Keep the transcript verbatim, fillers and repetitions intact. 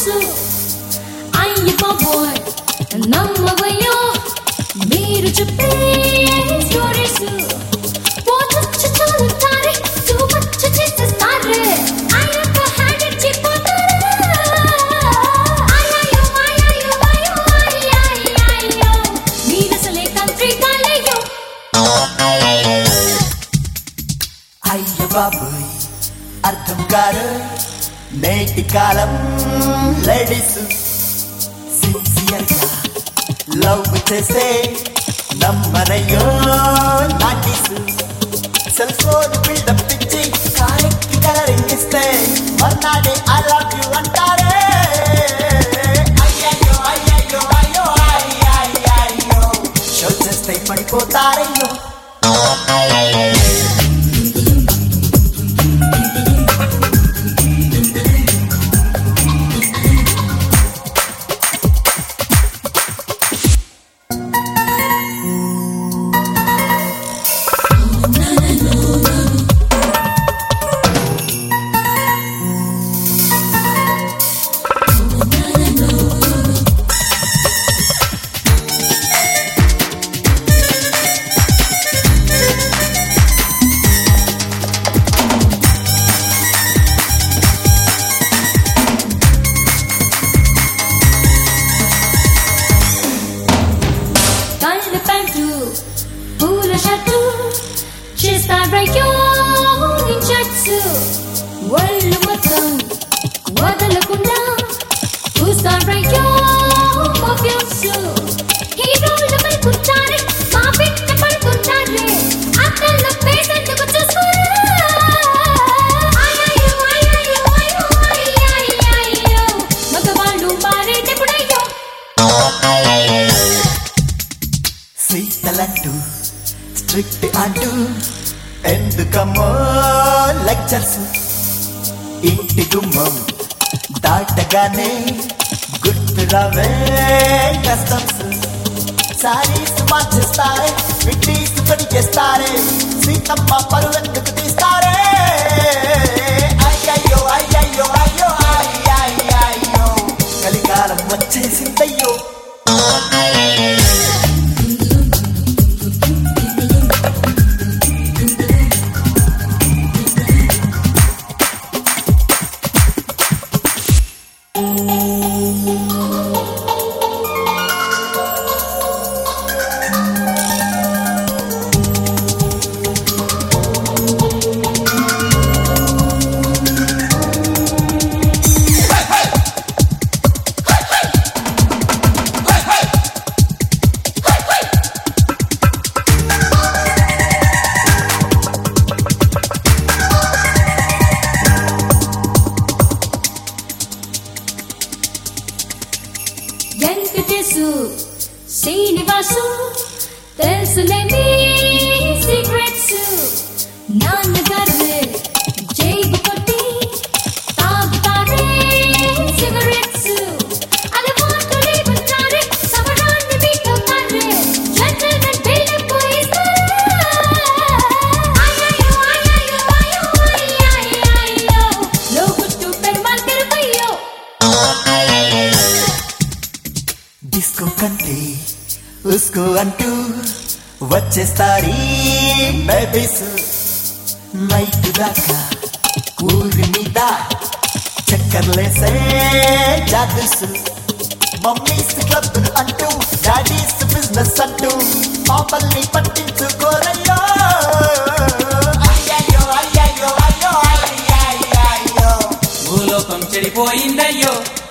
తెలుసు అయ్య బాబోయ్ నమ్మవయ్యో మీరు చెప్పే స్టోరీస్ పోచొచ్చు చాలుతారే చూపచ్చు చేసేస్తారే అయ్యప్ప హ్యాండ్ చిపోతారే అయ్యో అయ్యో అయ్యో అయ్యో మీరసలే తంత్రికాలయ్యో అయ్య బాబోయ్ అర్థం కాదు నేటి కాలం లేడీస్ సిన్సియర్గా లవ్ చేస్తే నమ్మరయ్యో నాటీసు సెల్ ఫోన్ బిల్డప్ ఇచ్చి కారెక్కి కలరింగ్ ఇస్తే మర్నాడే ఐ లవ్ యూ అంటారే అయ్యయ్యో అయ్యయ్యో అయ్యో అయ్యయ్యో షో చేస్తే పడిపోతారయ్యో కళ్ళ ప్యాంటు పూల షర్టు చేస్తారయ్యో ఇన్షర్ట్స్ ఒళ్ళు మొత్తం వదలకుండా చూస్తారయ్యో పర్ఫ్యూమ్స్ హీరోల పై కూర్చారే మా పిట్ట పడుకుంటారే అత్తల పేసెందుకు చూసుకోరా అయ్యో అయ్యో అయ్యో అయ్యో మగవాళ్ళు మారేటప్పుడయ్యో సీతలంటూ స్ట్రిక్ట్ అంటూ ఎందుకమ్మో లెక్చర్స్ ఇంటి గుమ్మం దాటగానే గుర్తు రావే కస్టమ్స్ సారీస్ మార్చేస్తారే విట్టీస్ పడిచేస్తారే సీతమ్మ పరువెందుకు తీస్తారే అయ్యయ్యో అయ్యయ్యో అయ్యో అయ్యయ్యో కలికాలం వచ్చేసిందయ్యో వెంకటేశు శ్రీనివాసు తెలుసులేమి సీక్రెట్స్ నాన్నగారు జైలు కొట్టి తాగుతారే సిగరెట్స్ అలవాటు లేకుంటారే సమరాన్ని వీటుతారే జంటలను వెళ్ళిపోయిస్తారే అయ్యయ్యో అయ్యయ్యో అయ్యో అయ్యయ్యో లోకుట్టు పెరుమాల్ తిరుపయ్యో డిస్కో కంటే ఉస్కో అంటూ వచ్చేస్తారీ బేబీస్ నైట్ దాకా ఊరి మీద చక్కర్లేసే జాదూస్ మమ్మీస్ క్లబ్ అంటూ డాడీస్ బిజినెస్ అంటూ పాపల్ని పట్టించుకోరయ్యో అయ్యయ్యో అయ్యయ్యో అయ్యో అయ్యయ్యో భూలోకం చెడిపోయిందయ్యో